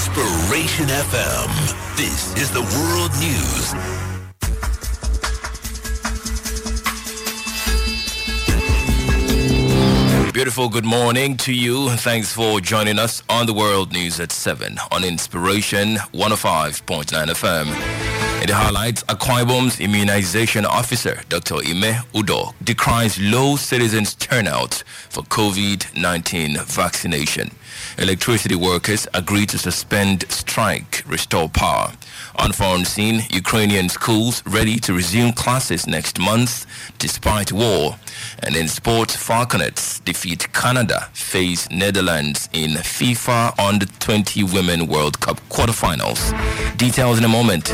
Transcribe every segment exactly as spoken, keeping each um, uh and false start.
Inspiration F M. This is the World News. Beautiful good morning to you. Thanks for joining us on the World News at seven on Inspiration one oh five point nine F M. In the highlights, Akwa Ibom's immunization officer, Doctor Ime Udo, decries low citizens' turnout for COVID nineteen vaccination. Electricity workers agree to suspend strike, restore power. On foreign scene, Ukrainian schools ready to resume classes next month despite war. And in sports, Falconets defeat Canada, face Netherlands in FIFA Under twenty Women World Cup quarterfinals. Details in a moment.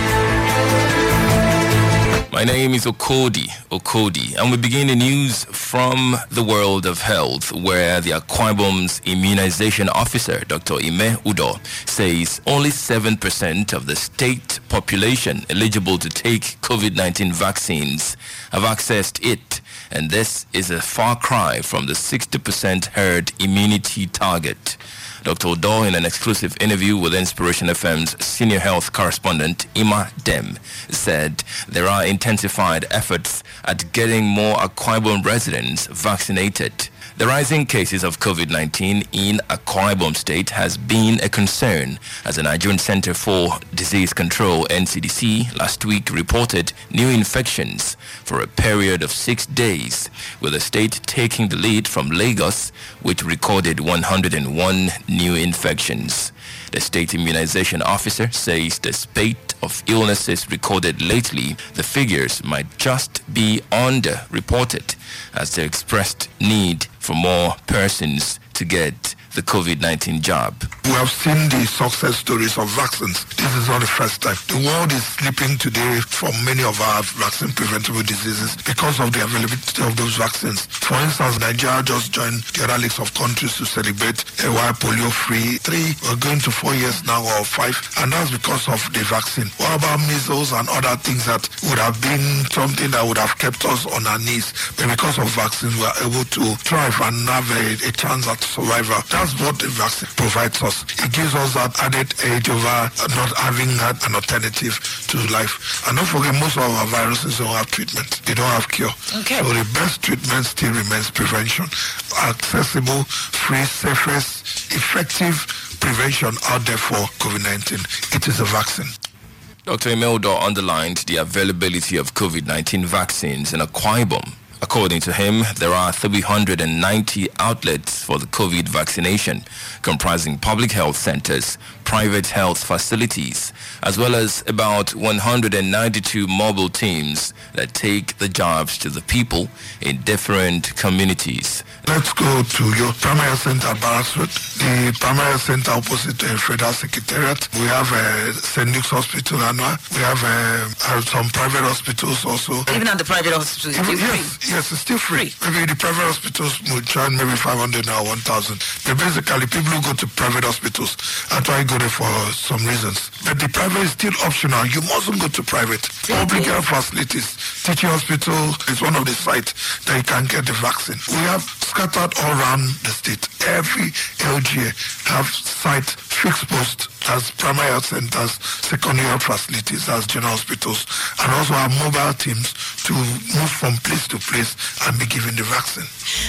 My name is Okodi Okodi, and we begin the news from the world of health, where the Akwa Ibom's immunization officer, Doctor Ime Udo, says only seven percent of the state population eligible to take COVID nineteen vaccines have accessed it, and this is a far cry from the sixty percent herd immunity target. Doctor Udo, in an exclusive interview with Inspiration F M's senior health correspondent, Ima Dem, said there are intensified efforts at getting more Akwa Ibom residents vaccinated. The rising cases of COVID nineteen in Akwa Ibom State has been a concern, as the Nigerian Center for Disease Control, N C D C, last week reported new infections for a period of six days, with the state taking the lead from Lagos, which recorded one hundred one new infections. The state immunization officer says the spate of illnesses recorded lately, the figures might just be underreported, as they expressed need for more persons to get the COVID nineteen jab. We have seen the success stories of vaccines. This is not the first time. The world is sleeping today from many of our vaccine-preventable diseases because of the availability of those vaccines. For instance, Nigeria just joined the other list of countries to celebrate a while polio-free. Three, we're going to four years now, or five, and that's because of the vaccine. What about measles and other things that would have been something that would have kept us on our knees? But because of vaccines, we are able to thrive and have a, a chance at survival. That's what the vaccine provides us. It gives us that added edge over not having had an alternative to life. And don't forget, most of our viruses don't have treatment. They don't have cure. Okay. So the best treatment still remains prevention. Accessible, free, safest, effective prevention out there for COVID nineteen. It is a vaccine. Doctor Imeldo underlined the availability of COVID nineteen vaccines in Akwa Ibom. According to him, there are three hundred ninety outlets for the COVID vaccination, comprising public health centers, private health facilities, as well as about one hundred ninety-two mobile teams that take the jobs to the people in different communities. Let's go to your primary center at Barracks Road, the primary center opposite the Federal Secretariat. We have uh, Saint Luke's Hospital, Anwa. We have uh, some private hospitals also. Even at the private hospitals, it's Even, still yes, free. yes, it's still free. Maybe the private hospitals would charge maybe five hundred now, one thousand. But basically, people who go to private hospitals actually go there for some reasons. But the private is still optional. You mustn't go to private. Public health facilities, teaching hospital is one of the sites that you can get the vaccine. We have scattered all around the state. Every L G A have site fixed posts as primary health centers, secondary health facilities as general hospitals, and also our mobile teams to move from place to place and be given the vaccine.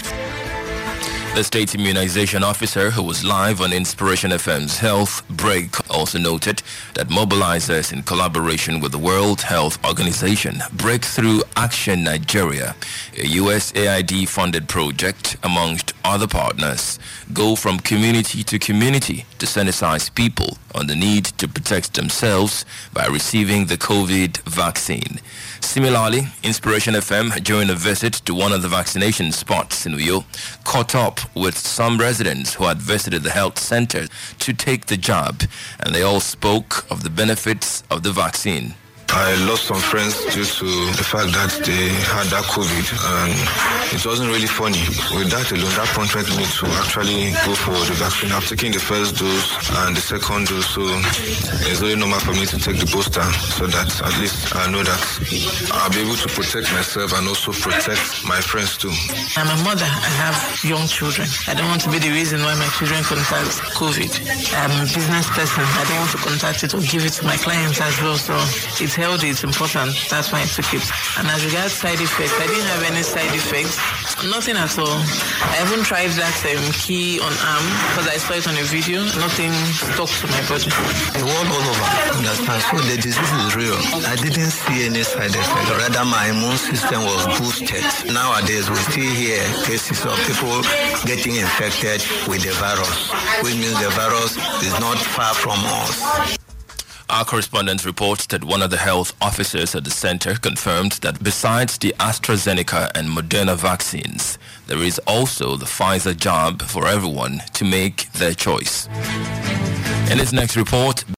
The state immunization officer, who was live on Inspiration F M's Health Break, also noted that mobilizers, in collaboration with the World Health Organization, Breakthrough Action Nigeria, a U S A I D-funded project, amongst other partners, go from community to community to sensitize people on the need to protect themselves by receiving the COVID vaccine. Similarly, Inspiration F M, during a visit to one of the vaccination spots in Uyo, caught up with some residents who had visited the health center to take the jab, and they all spoke of the benefits of the vaccine. I lost some friends due to the fact that they had that COVID, and it wasn't really funny. With that alone, that prompted me to actually go for the vaccine. I've taken the first dose and the second dose, so it's very normal for me to take the booster so that at least I know that I'll be able to protect myself and also protect my friends too. I'm a mother. I have young children. I don't want to be the reason why my children contact COVID. I'm a business person. I don't want to contact it or give it to my clients as well. So it's healthy, it's important. That's why I took it. And as regards side effects, I didn't have any side effects. Nothing at all. I haven't tried that um, key on arm because I saw it on a video. Nothing stuck to my body. The world all over understand. So the disease is real. I didn't see any side effects. Rather, my immune system was boosted. Nowadays, we still hear cases of people getting infected with the virus, which means the virus is not far from us. Our correspondent reports that one of the health officers at the center confirmed that besides the AstraZeneca and Moderna vaccines, there is also the Pfizer jab for everyone to make their choice. In his next report,